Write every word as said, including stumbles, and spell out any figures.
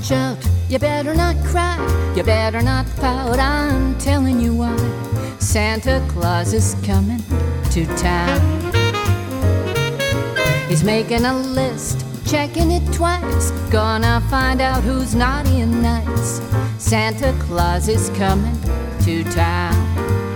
shout, you better not cry, you better not pout, I'm telling you why. Santa Claus is coming to town. He's making a list, checking it twice, gonna find out who's naughty and nice. Santa Claus is coming to town.